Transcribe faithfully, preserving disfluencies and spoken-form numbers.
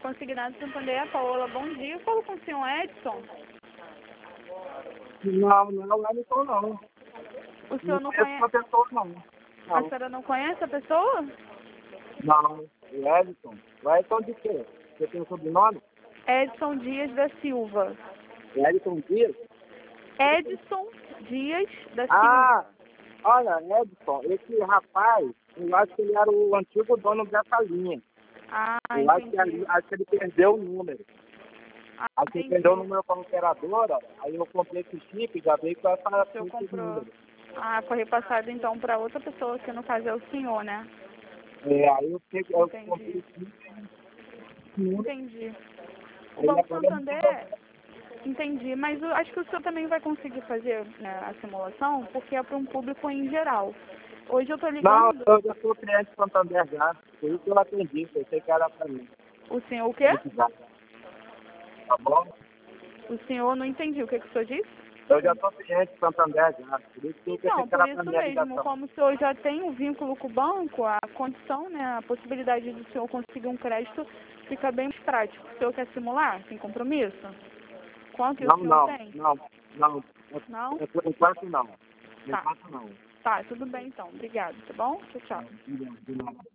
Consignado Santander, Paola, bom dia. Eu falo com o senhor Edson. Não, não é Edson, não. O senhor não conheço conhece? a pessoa, não. A Não, senhora não conhece a pessoa? não. O Edson. O Edson de quê? Você tem o sobrenome? Edson Dias da Silva. Edson Dias? Edson Dias da Silva. Ah, olha, Edson, esse rapaz, eu acho que ele era o antigo dono dessa linha. Ah, Eu acho que, entendi. ali, acho que ele perdeu o número. Ah, Acho que ele entendi. perdeu o número para a operadora, aí eu comprei esse chip, já veio com essa O senhor esse comprou. número. Ah, foi repassado então para outra pessoa, que no caso é o senhor, né? É, aí eu, peguei, eu Entendi. comprei esse chip, número, Entendi. O aí Banco agora eu não Santander, entendi, mas eu acho que o senhor também vai conseguir fazer, né, a simulação, porque é para um público em geral. Hoje eu tô Não, ligando. eu já sou cliente de Santander já. Por isso que eu atendi, pensei que era para mim. O senhor o quê? Tá bom? O senhor não entendi o que, que o senhor disse? Eu já sou cliente de Santander já. Por isso que eu pensei Não, que por era para isso mim a mesmo, ligação. como o senhor já tem um vínculo com o banco, a condição, né, a possibilidade do senhor conseguir um crédito fica bem mais prático. O senhor quer simular, sem compromisso? Quanto Não, o senhor não, tem? não, não. Não? É por enquanto não. Por Tá. enquanto não. Tá, tudo bem então. Obrigada, tá bom? Tchau, tchau. De nada, de nada.